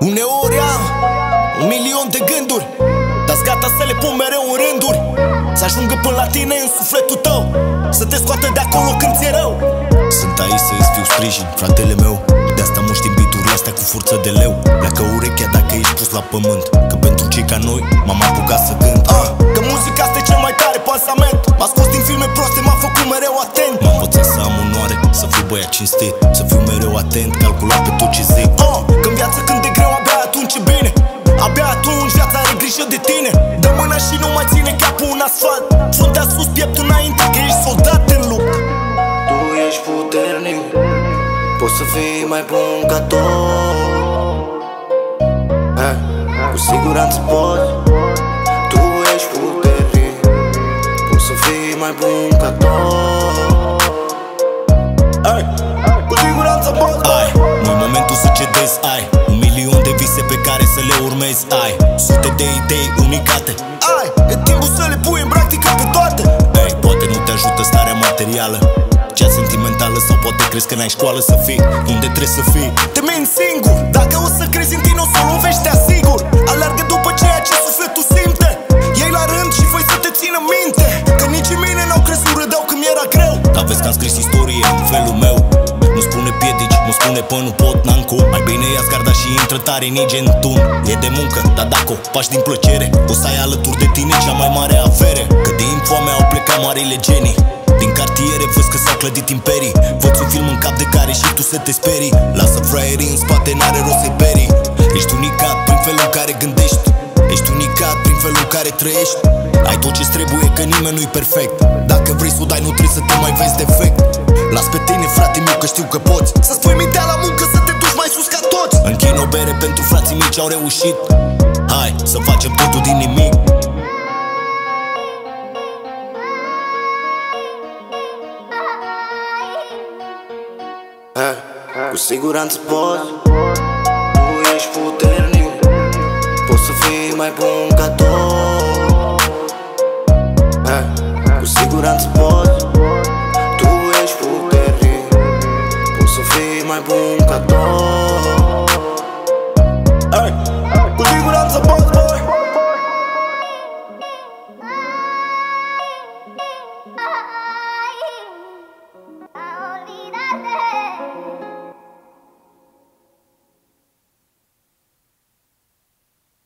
Uneori am 1.000.000 de gânduri, dar-s gata să le pun mereu în rânduri, să ajungă până la tine în sufletul tău, să te scoată de acolo când ți-e rău. Sunt aici să-ți fiu sprijin, fratele meu. De asta muștim beat-urile astea cu forță de leu. Pleacă urechea dacă ești pus la pământ, că pentru cei ca noi m-am apucat să cânt. Că muzica asta e cel mai tare pansament. M-a scos din filme proste, m-a făcut mereu atent. M-a învățat să am onoare, să fiu băiat cinstit, să fiu mereu atent, calculat pe tot ce zic. Că în viață când e greu, abia atunci e bine. Abia atunci viața are grijă de tine. Dă mâna și nu mai ține capul în asfalt. Fruntea sus, pieptul înainte, că ești soldat în luptă. Tu ești puternic, poți să fii mai bun ca tot. Cu siguranță poți. Tu ești puternic, poți să fii mai bun ca tot. Cu siguranță poți. Nu-i momentul să cedezi, ai 1.000.000 de vise pe care să le urmezi, ai sute de idei unicate, e timpul să le pui în practică pe toate. Poate nu te ajută starea materială, cea sentimentală, sau poate crezi că n-ai școală să fii unde trebuie să fii. Te minți singur, dacă o să crezi în tine o să lovești, te asigur. Alergă după ceea ce sufletul simte, iei la rând și voi să te țină minte. Că nici mine n-au crezut, râdeau când mi-era greu. Dar vezi că am scris istorie în felul meu. Nu spune piedici, nu spune pă nu pot, n-am cum. Mai bine ia-ți garda și intră tare, nici în tun. E de muncă, dar dacă o faci din plăcere, o să ai alături de tine cea mai mare avere. Că din foame au plecat marile genii, din cartiere văd că s-au clădit imperii. Văd un film în cap de care și tu să te sperii. Lasă fraierii în spate, n-are rost să-i perii. Ești unicat prin felul în care gândești, ești unicat prin felul în care trăiești. Ai tot ce-ți trebuie, că nimeni nu-i perfect. Dacă vrei să o dai, nu trebuie să te mai vezi defect. Las pe tine, frate meu, că știu că poți să-ți pui mintea la muncă, să te duci mai sus ca toți. Închin o bere pentru frații mici au reușit. Hai să facem totul din nimic. Cu siguranță poți. Tu ești puternic, poți să fii mai bun ca tot. Cu siguranță poți. Tu ești puternic, poți să fii mai bun ca tot.